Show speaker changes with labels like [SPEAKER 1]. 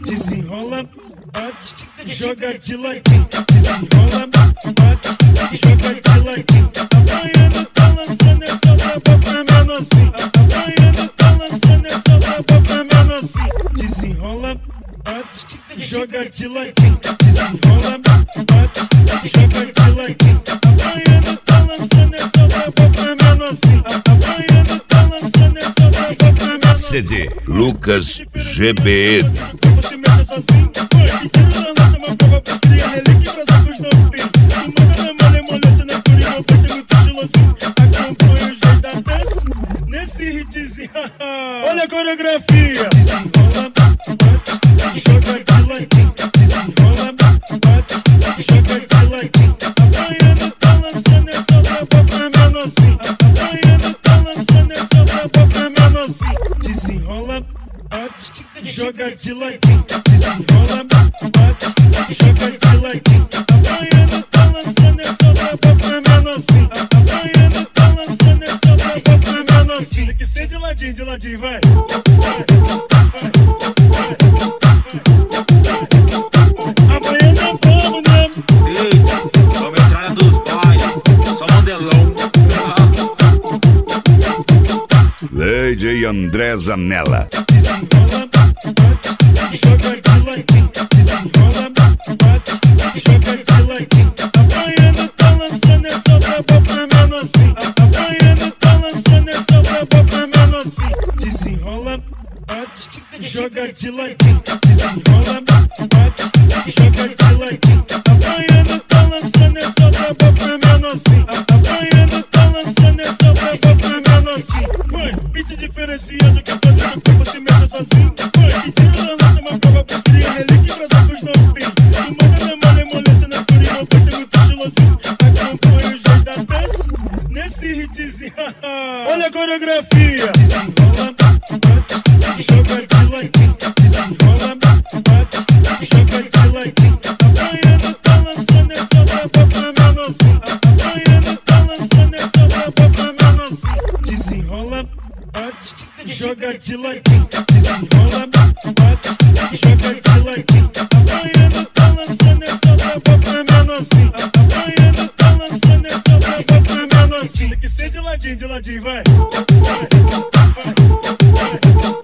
[SPEAKER 1] desenrola, bate, joga de ladinho. Desenrola, bate, joga de ladinho. Apanhando tá lançando essa braba pra menorzinho. Apanhando tá lançando essa braba pra menorzinho. Desenrola, bate, joga de ladinho. Desenrola, bate, joga de ladinho. Apanhando tá lançando essa braba pra menorzinho. Apanhando tá lançando essa braba pra menorzinho.
[SPEAKER 2] CD Lucas GBN.
[SPEAKER 1] Você mexe sozinho, que tiro na nossa, uma prova pra criar relíquia pra saber os novinhos. Tu manda na malemolência, na curinha, eu pensei muito estilosinho. Acompanha o jeito da dança, nesse hitzinho. Olha a coreografia. Desenrola, bate, joga de ladinho. Desenrola, bate, joga de ladinho. Apanhando tá lançando essa braba pra menorzinho. Apanhando tá lançando essa braba pra menorzinho. Desenrola, bate, joga de ladinho. Desenrola, bate, joga de ladinho. Apanhando tá lançando essa braba pra menorzinho. Apanhando tá lançando essa braba pra menorzinho. Tem que ser de ladinho, vai. Amanhã não vamos, né?
[SPEAKER 3] Ei, vamos entrar dos pais, só modelão.
[SPEAKER 2] DJ André Zanella.
[SPEAKER 1] Desenrola, bate, joga de ladinho. Desenrola, bate, joga de ladinho. Apanhando tá lançando essa braba pra menorzinho. Apanhando tá lançando essa braba pra menorzinho. Desenrola, bate, joga de ladinho. Desenrola, bate, joga de ladinho. Apanhando tá lançando essa braba pra menorzinho. Apanhando tá lançando essa braba pra menorzinho. Vai, beat diferenciado que fazendo que você mexe sozinho. Vai, que tiro na nossa, uma prova pra criar relíquia pra saber os novinhos. Tu manda na malemolência, na curinha, eu pensei muito estilosinho. Acompanha o jeito da dança, nesse hitzinho. Olha a coreografia. Desenrola, bate, joga de ladinho. Desenrola, bate, joga de ladinho. Apanhando tá lançando essa braba pra menorzinho. Apanhando tá lançando essa braba pra menorzinho. Desenrola, bate, joga de ladinho. Desenrola, bate, joga de ladinho. Apanhando tá lançando essa braba pra menorzinho. Apanhando tá lançando essa braba pra menorzinho. Tem que ser de ladinho, vai.